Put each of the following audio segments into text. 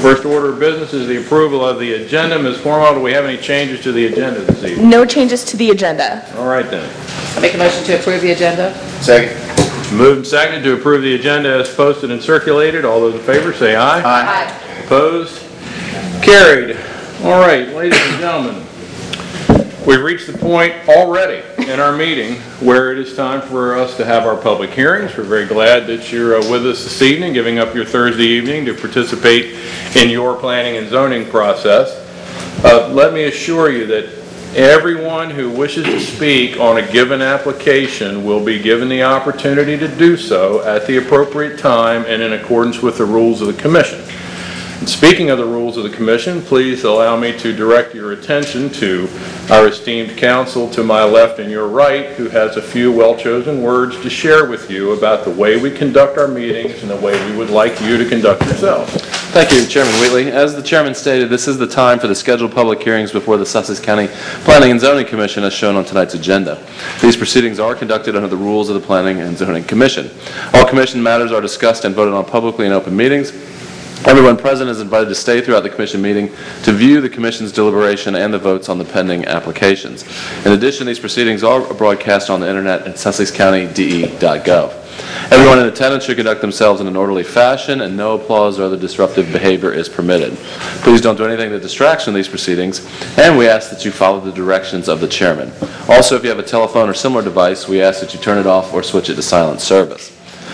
First order of business is the approval of the agenda. Ms. Cornwell, do we have any changes to the agenda this evening? No changes to the agenda. All right then. I make a motion to approve the agenda. Second. Moved and seconded to approve the agenda as posted and circulated. All those in favor say aye. Aye. Opposed? Carried. All right, ladies and gentlemen, we've reached the point already in our meeting where it is time for us to have our public hearings. We're very glad that you're with us this evening, giving up your Thursday evening to participate in your planning and zoning process. Let me assure you that everyone who wishes to speak on a given application will be given the opportunity to do so at the appropriate time and in accordance with the rules of the Commission. And speaking of the rules of the Commission, please allow me to direct your attention to our esteemed counsel to my left and your right, who has a few well-chosen words to share with you about the way we conduct our meetings and the way we would like you to conduct yourselves. Thank you, Chairman Wheatley. As the Chairman stated, this is the time for the scheduled public hearings before the Sussex County Planning and Zoning Commission as shown on tonight's agenda. These proceedings are conducted under the rules of the Planning and Zoning Commission. All Commission matters are discussed and voted on publicly in open meetings. Everyone present is invited to stay throughout the Commission meeting to view the Commission's deliberation and the votes on the pending applications. In addition, these proceedings are broadcast on the Internet at sussexcountyde.gov. Everyone in attendance should conduct themselves in an orderly fashion, and no applause or other disruptive behavior is permitted. Please don't do anything that distracts from these proceedings, and we ask that you follow the directions of the Chairman. Also, if you have a telephone or similar device, we ask that you turn it off or switch it to silent service.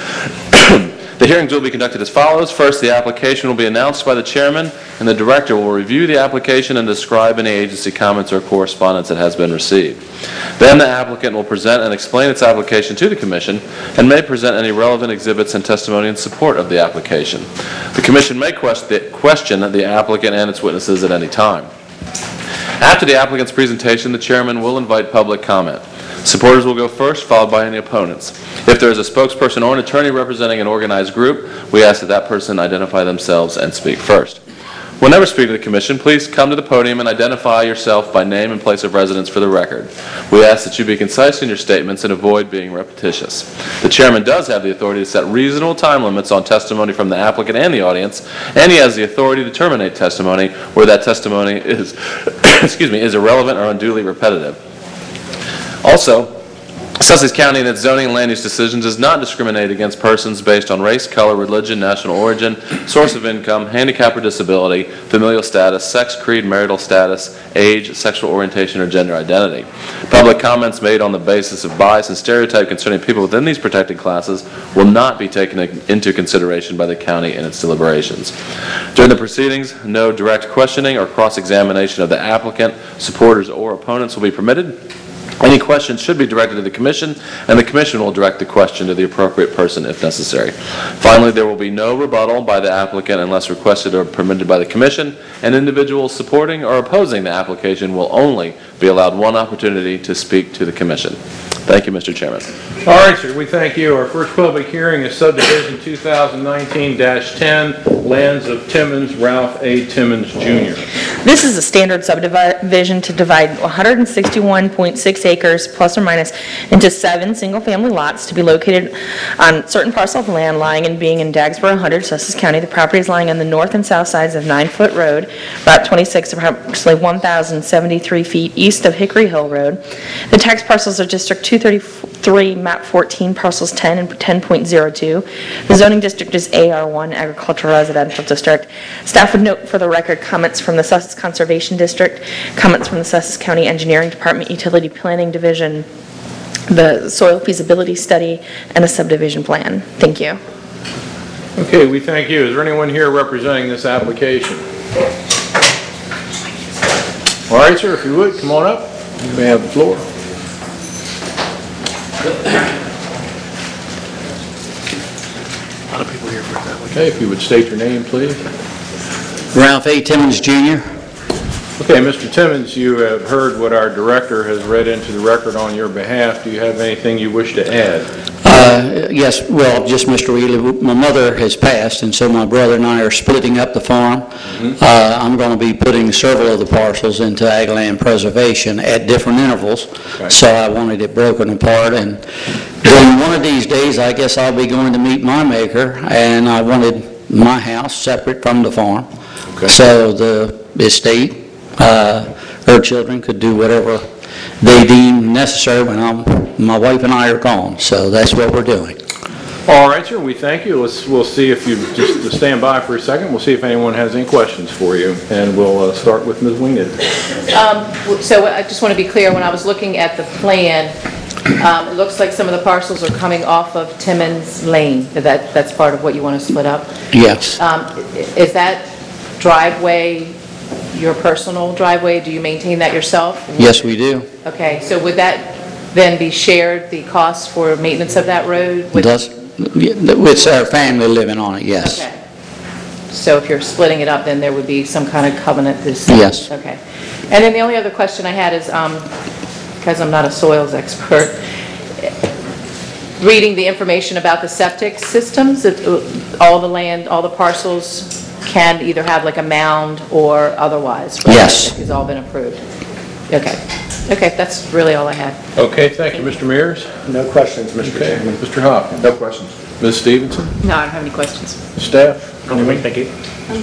The hearings will be conducted as follows. First, the application will be announced by the Chairman, and the Director will review the application and describe any agency comments or correspondence that has been received. Then the applicant will present and explain its application to the Commission and may present any relevant exhibits and testimony in support of the application. The Commission may question the applicant and its witnesses at any time. After the applicant's presentation, the Chairman will invite public comment. Supporters will go first, followed by any opponents. If there is a spokesperson or an attorney representing an organized group, we ask that that person identify themselves and speak first. Whenever speaking to the Commission, please come to the podium and identify yourself by name and place of residence for the record. We ask that you be concise in your statements and avoid being repetitious. The Chairman does have the authority to set reasonable time limits on testimony from the applicant and the audience, and he has the authority to terminate testimony where that testimony is, is irrelevant or unduly repetitive. Also, Sussex County in its zoning and land use decisions does not discriminate against persons based on race, color, religion, national origin, source of income, handicap or disability, familial status, sex, creed, marital status, age, sexual orientation, or gender identity. Public comments made on the basis of bias and stereotype concerning people within these protected classes will not be taken into consideration by the county in its deliberations. During the proceedings, no direct questioning or cross-examination of the applicant, supporters, or opponents will be permitted. Any questions should be directed to the Commission, and the Commission will direct the question to the appropriate person if necessary. Finally, there will be no rebuttal by the applicant unless requested or permitted by the Commission, and individuals supporting or opposing the application will only be allowed one opportunity to speak to the Commission. Thank you, Mr. Chairman. All right, sir, we thank you. Our first public hearing is subdivision 2019-10, lands of Timmons, Ralph A. Timmons, Jr. This is a standard subdivision to divide 161.6 acres plus or minus into 7 single-family lots to be located on certain parcel of land lying and being in Dagsboro 100, Sussex County. The property is lying on the north and south sides of 9-Foot Road, Route 26, approximately 1,073 feet east of Hickory Hill Road. The tax parcels are District 233, Map 14, parcels 10 and 10.02. The zoning district is AR1, Agricultural Residential District. Staff would note for the record comments from the Sussex Conservation District, comments from the Sussex County Engineering Department, Utility Planning Division, the Soil Feasibility Study, and a subdivision plan. Thank you. Okay, we thank you. Is there anyone here representing this application? All right, sir, if you would, come on up. You may have the floor. A lot of people here for that. Okay, if you would state your name, please. Ralph A. Timmons, Jr. Okay, Mr. Timmons, you have heard what our director has read into the record on your behalf. Do you have anything you wish to add? Yes, well, just Mr. Wheatley, my mother has passed, and so my brother and I are splitting up the farm. I'm going to be putting several of the parcels into ag land preservation at different intervals, so I wanted it broken apart, and then one of these days I guess I'll be going to meet my maker, and I wanted my house separate from the farm. Okay. So the estate, her children could do whatever they deem necessary when my wife and I are gone. So that's what we're doing. All right, sir, we thank you. We'll see if you, just stand by for a second, we'll see if anyone has any questions for you, and we'll start with Ms. Wingate. So I just want to be clear, when I was looking at the plan, it looks like some of the parcels are coming off of Timmons Lane. That's part of what you want to split up? Yes. Is that driveway your personal driveway? Do you maintain that yourself? Yes, we do. Okay, so would that then be shared, the cost for maintenance of that road? It's our family living on it, yes. Okay. So if you're splitting it up, then there would be some kind of covenant that's... Yes. Okay. And then the only other question I had is, because I'm not a soils expert, reading the information about the septic systems, all the land, all the parcels can either have like a mound or otherwise, right? Yes. It's all been approved. Okay. Okay, that's really all I had. Okay, thank you. Mr. Mears? No questions, Mr. Okay, Chairman. Mr. Hopkins? No questions. Ms. Stevenson? No, I don't have any questions. Staff? Thank you.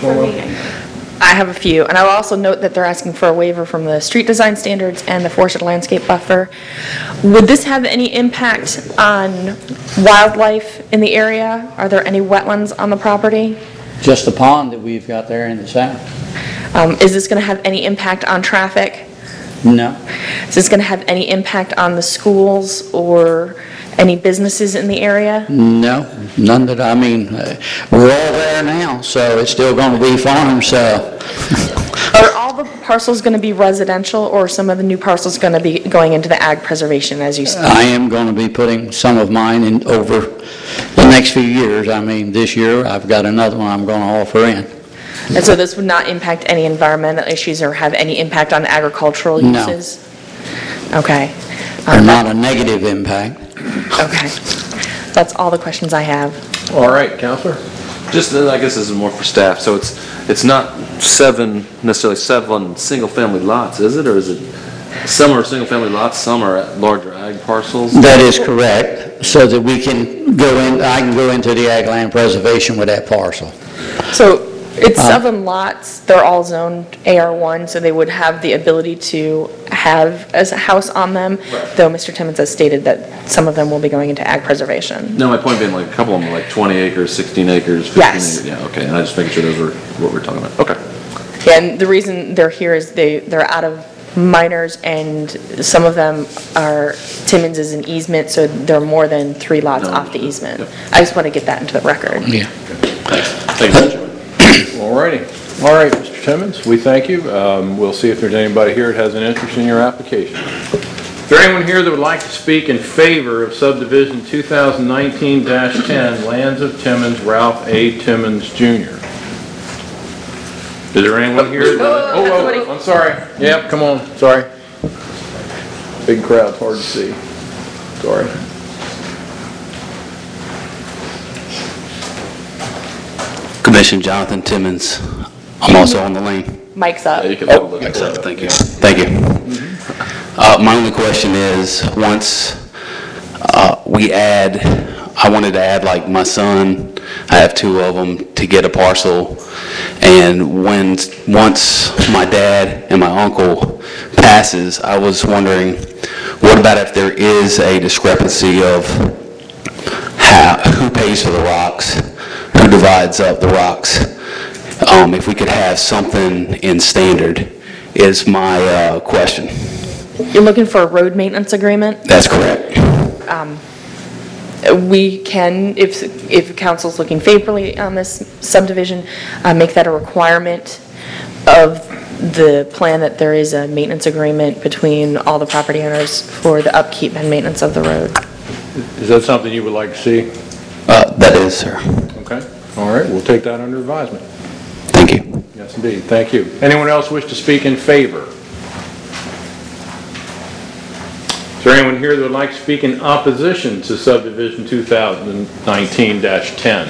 I have a few, and I will also note that they're asking for a waiver from the street design standards and the forested landscape buffer. Would this have any impact on wildlife in the area? Are there any wetlands on the property? Just the pond that we've got there in the south. Is this going to have any impact on traffic? No. Is this going to have any impact on the schools or any businesses in the area? No, none that, we're all there now, so it's still going to be farm, so. Are all the parcels going to be residential, or are some of the new parcels going to be going into the ag preservation, as you said? I am going to be putting some of mine in over the next few years. This year, I've got another one I'm going to offer in. And so this would not impact any environmental issues or have any impact on agricultural No. uses? Okay. Or not a negative impact. Okay. That's all the questions I have. All right, Counselor? Just, I guess this is more for staff, so it's not necessarily seven single-family lots, is it? Or is it, some are single-family lots, some are larger ag parcels? That is correct, so that we can I can go into the ag land preservation with that parcel. So it's 7 lots, they're all zoned AR1, so they would have the ability to have as a house on them, though Mr. Timmons has stated that some of them will be going into ag preservation. No, my point being, like, a couple of them are like 20 acres, 16 acres, 15 Yes. acres. Yeah, okay, and I just making sure those were what we're talking about. Okay. And the reason they're here is they're out of minors, and some of them are, Timmons is an easement, so there are more than 3 lots off the easement. Yep. I just want to get that into the record. Yeah. Thanks. Thank you, Mr. Chairman. All righty. All right, Mr. Timmons, we thank you. We'll see if there's anybody here that has an interest in your application. Is there anyone here that would like to speak in favor of subdivision 2019-10, Lands of Timmons, Ralph A. Timmons, Jr.? Is there anyone here? Oh, I'm sorry. Yep, come on, sorry. Big crowd's hard to see. Sorry. Commissioner Jonathan Timmons. I'm also on the lane. Mike's up. Yeah, you can have a look. Excellent, thank you. Thank you. My only question is, once I wanted to add like my son, I have 2 of them, to get a parcel, and once my dad and my uncle passes, I was wondering, what about if there is a discrepancy of who pays for the rocks, who divides up the rocks? If we could have something in standard is my question. You're looking for a road maintenance agreement? That's correct. We can, if council's looking favorably on this subdivision, make that a requirement of the plan that there is a maintenance agreement between all the property owners for the upkeep and maintenance of the road. Is that something you would like to see? That is, sir. Okay. All right, we'll take that under advisement. Thank you. Yes, indeed. Thank you. Anyone else wish to speak in favor? Is there anyone here that would like to speak in opposition to subdivision 2019-10?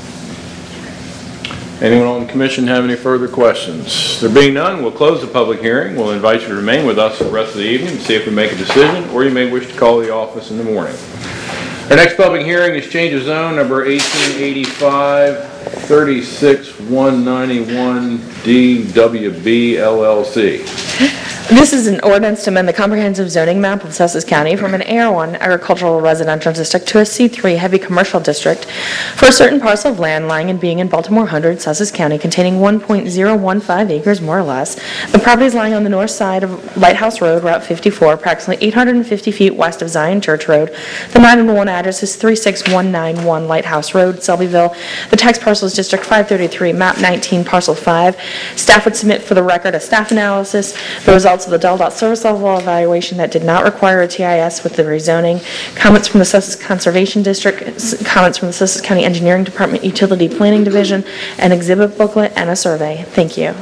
Anyone on the commission have any further questions? There being none, we'll close the public hearing. We'll invite you to remain with us for the rest of the evening to see if we make a decision, or you may wish to call the office in the morning. Our next public hearing is change of zone number 1885 36191 DWB LLC. This is an ordinance to amend the comprehensive zoning map of Sussex County from an AR1 agricultural residential district to a C3 heavy commercial district for a certain parcel of land lying and being in Baltimore 100, Sussex County, containing 1.015 acres, more or less. The property is lying on the north side of Lighthouse Road, Route 54, approximately 850 feet west of Zion Church Road. The 911 address is 36191 Lighthouse Road, Selbyville. The tax parcel is District 533, Map 19, Parcel 5. Staff would submit for the record a staff analysis, the results of the DEL service level evaluation that did not require a TIS with the rezoning, comments from the Sussex Conservation District, comments from the Sussex County Engineering Department Utility Planning Division, an exhibit booklet, and a survey. Thank you.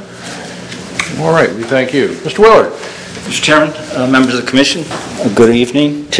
All right, we thank you. Mr. Willard. Mr. Chairman, members of the commission, good evening.